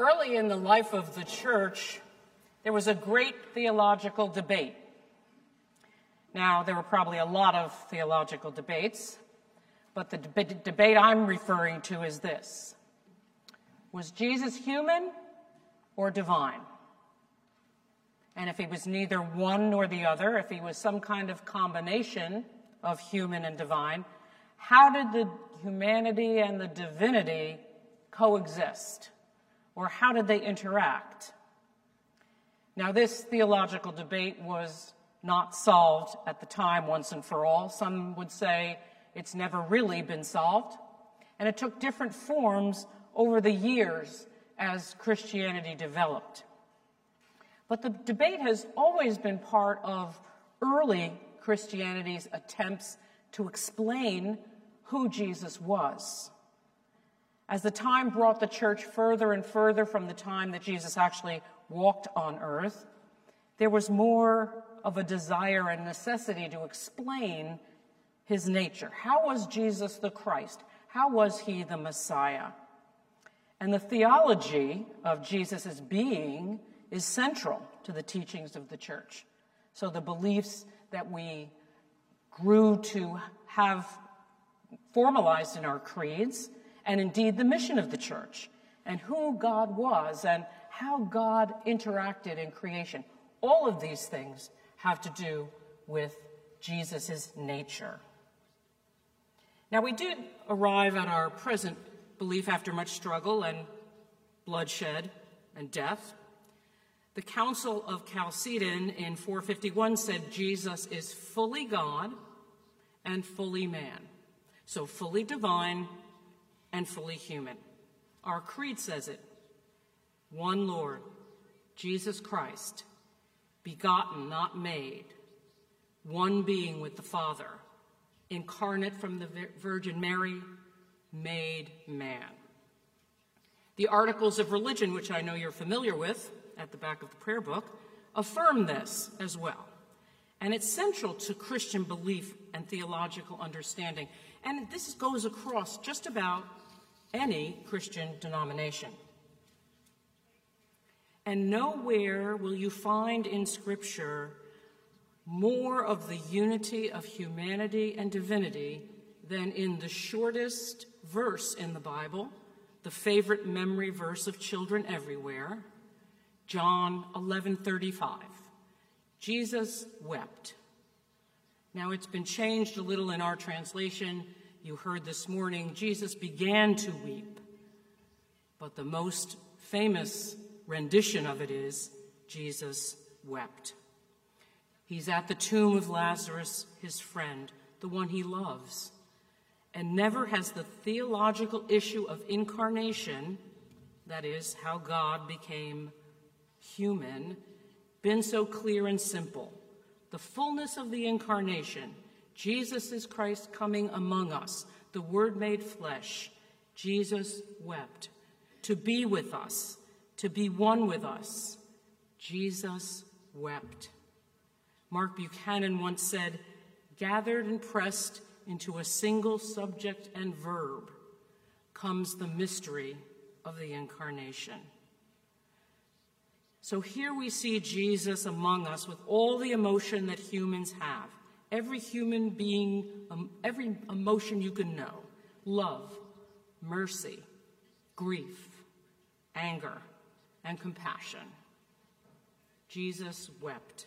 Early in the life of the church, there was a great theological debate. Now, there were probably a lot of theological debates, but the debate I'm referring to is this. Was Jesus human or divine? And if he was neither one nor the other, if he was some kind of combination of human and divine, how did the humanity and the divinity coexist? Or how did they interact? Now, this theological debate was not solved at the time once and for all. Some would say it's never really been solved. And it took different forms over the years as Christianity developed. But the debate has always been part of early Christianity's attempts to explain who Jesus was. As the time brought the church further and further from the time that Jesus actually walked on earth, there was more of a desire and necessity to explain his nature. How was Jesus the Christ? How was he the Messiah? And the theology of Jesus' being is central to the teachings of the church. So the beliefs that we grew to have formalized in our creeds, and indeed the mission of the church, and who God was, and how God interacted in creation. All of these things have to do with Jesus' nature. Now, we did arrive at our present belief after much struggle and bloodshed and death. The Council of Chalcedon in 451 said Jesus is fully God and fully man. So fully divine and fully human. Our creed says it. One Lord, Jesus Christ, begotten, not made, one being with the Father, incarnate from the Virgin Mary, made man. The Articles of Religion, which I know you're familiar with, at the back of the prayer book, affirm this as well. And it's central to Christian belief and theological understanding. And this goes across just about any Christian denomination. And nowhere will you find in Scripture more of the unity of humanity and divinity than in the shortest verse in the Bible, the favorite memory verse of children everywhere, John 11:35. Jesus wept. Now, it's been changed a little in our translation. You heard this morning, Jesus began to weep. But the most famous rendition of it is, Jesus wept. He's at the tomb of Lazarus, his friend, the one he loves. And never has the theological issue of incarnation, that is, how God became human, been so clear and simple. The fullness of the incarnation, Jesus is Christ coming among us, the Word made flesh. Jesus wept. To be with us, to be one with us, Jesus wept. Mark Buchanan once said, gathered and pressed into a single subject and verb comes the mystery of the incarnation. So here we see Jesus among us with all the emotion that humans have. Every human being, every emotion you can know. Love, mercy, grief, anger, and compassion. Jesus wept.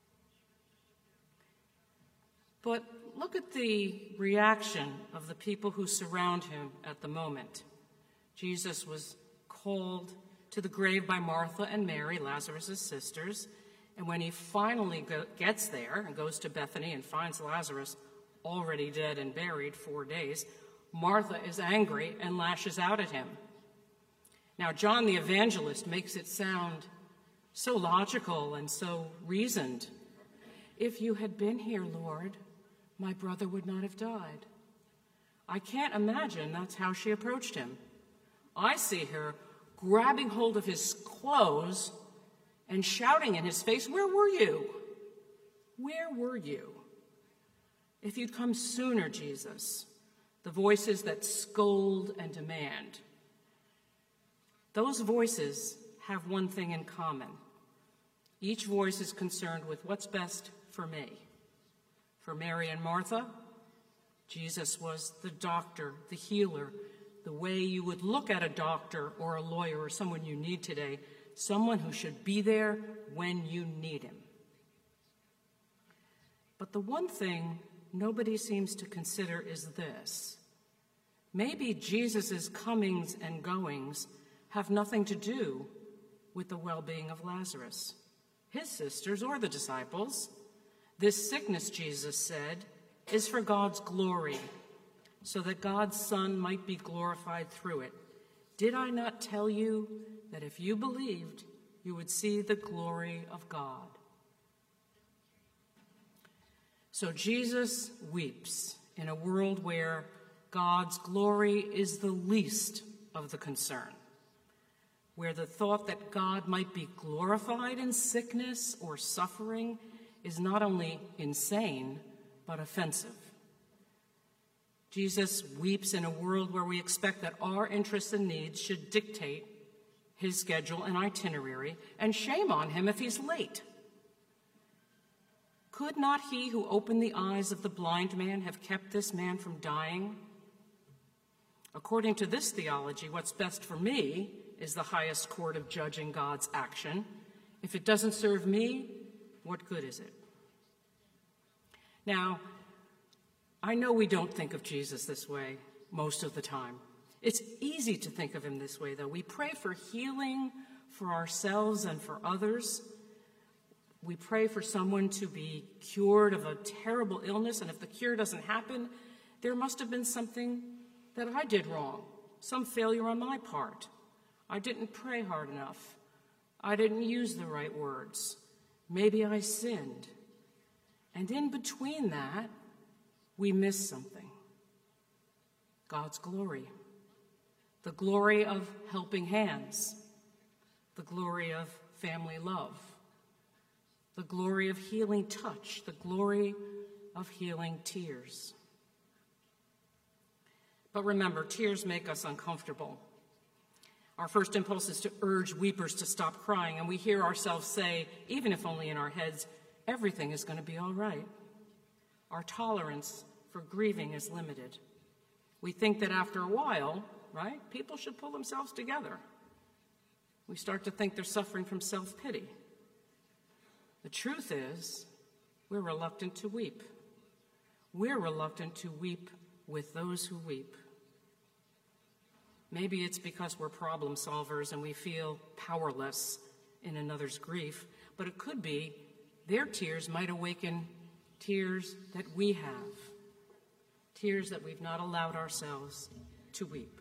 But look at the reaction of the people who surround him at the moment. Jesus was called to the grave by Martha and Mary, Lazarus' sisters, and when he finally gets there and goes to Bethany and finds Lazarus already dead and buried 4 days, Martha is angry and lashes out at him. Now, John the Evangelist makes it sound so logical and so reasoned. If you had been here, Lord, my brother would not have died. I can't imagine that's how she approached him. I see her grabbing hold of his clothes and shouting in his face, "Where were you? Where were you? If you'd come sooner, Jesus." The voices that scold and demand. Those voices have one thing in common. Each voice is concerned with what's best for me. For Mary and Martha, Jesus was the doctor, the healer, the way you would look at a doctor or a lawyer or someone you need today, someone who should be there when you need him. But the one thing nobody seems to consider is this. Maybe Jesus' comings and goings have nothing to do with the well-being of Lazarus, his sisters, or the disciples. This sickness, Jesus said, is for God's glory, so that God's Son might be glorified through it. Did I not tell you that if you believed, you would see the glory of God? So Jesus weeps in a world where God's glory is the least of the concern, where the thought that God might be glorified in sickness or suffering is not only insane, but offensive. Jesus weeps in a world where we expect that our interests and needs should dictate his schedule and itinerary, and shame on him if he's late. Could not he who opened the eyes of the blind man have kept this man from dying? According to this theology, what's best for me is the highest court of judging God's action. If it doesn't serve me, what good is it? Now, I know we don't think of Jesus this way most of the time. It's easy to think of him this way, though. We pray for healing for ourselves and for others. We pray for someone to be cured of a terrible illness, and if the cure doesn't happen, there must have been something that I did wrong, some failure on my part. I didn't pray hard enough. I didn't use the right words. Maybe I sinned. And in between that, we miss something. God's glory. The glory of helping hands. The glory of family love. The glory of healing touch. The glory of healing tears. But remember, tears make us uncomfortable. Our first impulse is to urge weepers to stop crying, and we hear ourselves say, even if only in our heads, everything is going to be all right. Our tolerance for grieving is limited. We think that after a while, right, people should pull themselves together. We start to think they're suffering from self-pity. The truth is, we're reluctant to weep. We're reluctant to weep with those who weep. Maybe it's because we're problem solvers and we feel powerless in another's grief, but it could be their tears might awaken tears that we have, tears that we've not allowed ourselves to weep.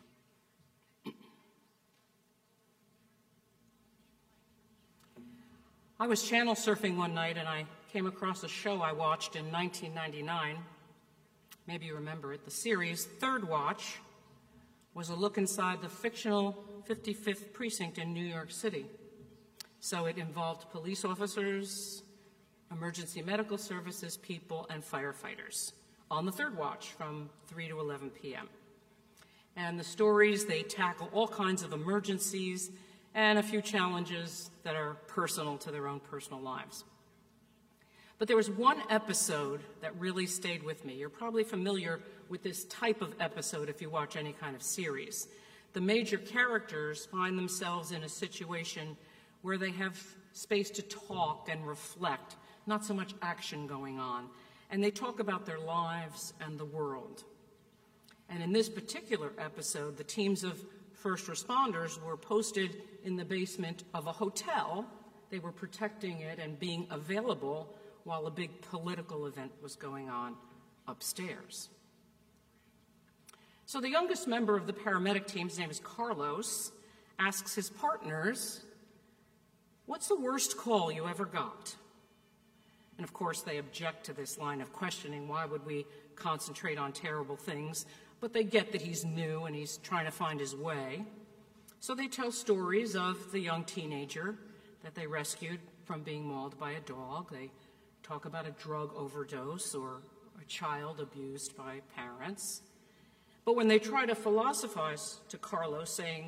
I was channel surfing one night and I came across a show I watched in 1999. Maybe you remember it. The series Third Watch was a look inside the fictional 55th Precinct in New York City. So it involved police officers, emergency medical services people, and firefighters on the third watch from 3 to 11 p.m. And the stories, they tackle all kinds of emergencies and a few challenges that are personal to their own personal lives. But there was one episode that really stayed with me. You're probably familiar with this type of episode if you watch any kind of series. The major characters find themselves in a situation where they have space to talk and reflect, not so much action going on. And they talk about their lives and the world. And in this particular episode, the teams of first responders were posted in the basement of a hotel. They were protecting it and being available while a big political event was going on upstairs. So the youngest member of the paramedic team, his name is Carlos, asks his partners, "What's the worst call you ever got?" And of course they object to this line of questioning. Why would we concentrate on terrible things? But they get that he's new and he's trying to find his way. So they tell stories of the young teenager that they rescued from being mauled by a dog. They talk about a drug overdose or a child abused by parents. But when they try to philosophize to Carlos, saying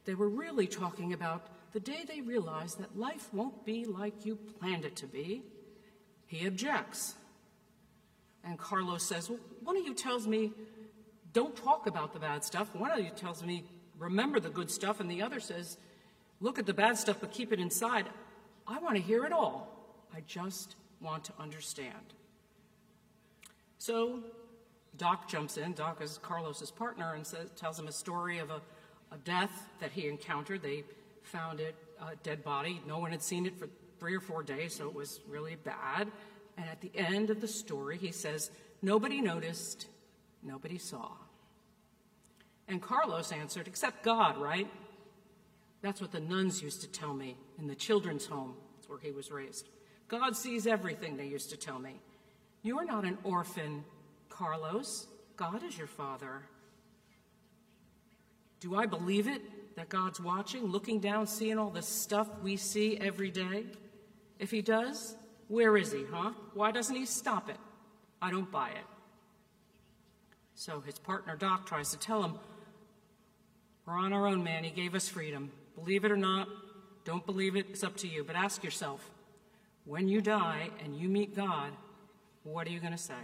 they were really talking about the day they realized that life won't be like you planned it to be. He objects. And Carlos says, well, one of you tells me, don't talk about the bad stuff. One of you tells me, remember the good stuff. And the other says, look at the bad stuff, but keep it inside. I want to hear it all. I just want to understand. So Doc jumps in. Doc is Carlos's partner and tells him a story of a death that he encountered. They found it, a dead body. No one had seen it for 3 or 4 days, so it was really bad. And at the end of the story, he says, nobody noticed, nobody saw. And Carlos answered, except God, right? That's what the nuns used to tell me in the children's home. That's where he was raised. God sees everything, they used to tell me. You're not an orphan, Carlos. God is your father. Do I believe it, that God's watching, looking down, seeing all the stuff we see every day? If he does, where is he, huh? Why doesn't he stop it? I don't buy it. So his partner, Doc, tries to tell him, we're on our own, man. He gave us freedom. Believe it or not, don't believe it, it's up to you. But ask yourself, when you die and you meet God, what are you going to say?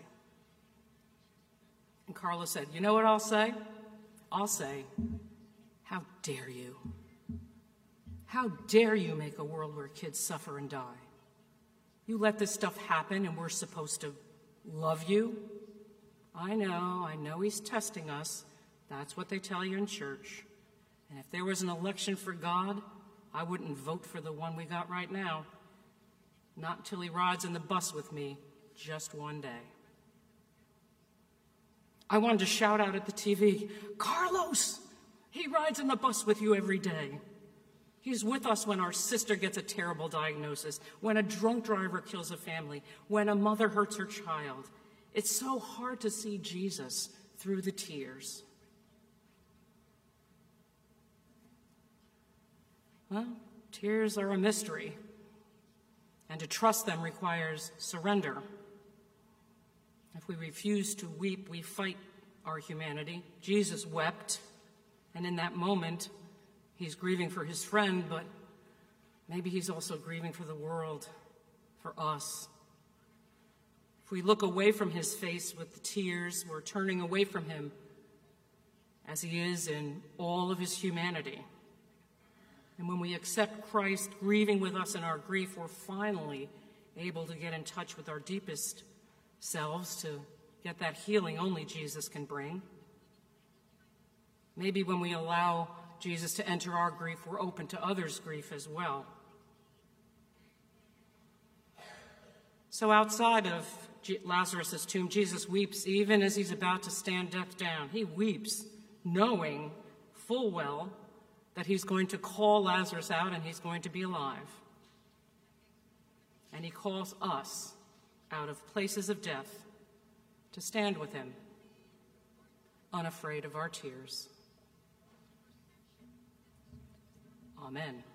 And Carlos said, you know what I'll say? I'll say, how dare you? How dare you make a world where kids suffer and die? You let this stuff happen and we're supposed to love you? I know he's testing us. That's what they tell you in church. And if there was an election for God, I wouldn't vote for the one we got right now. Not until he rides in the bus with me just one day. I wanted to shout out at the TV, Carlos, he rides in the bus with you every day. He's with us when our sister gets a terrible diagnosis, when a drunk driver kills a family, when a mother hurts her child. It's so hard to see Jesus through the tears. Well, tears are a mystery, and to trust them requires surrender. If we refuse to weep, we fight our humanity. Jesus wept, and in that moment, he's grieving for his friend, but maybe he's also grieving for the world, for us. If we look away from his face with the tears, we're turning away from him as he is in all of his humanity. And when we accept Christ grieving with us in our grief, we're finally able to get in touch with our deepest selves to get that healing only Jesus can bring. Maybe when we allow Jesus to enter our grief, we're open to others' grief as well. So outside of Lazarus' tomb, Jesus weeps even as he's about to stand death down. He weeps, knowing full well that he's going to call Lazarus out and he's going to be alive. And he calls us out of places of death to stand with him, unafraid of our tears. Amen.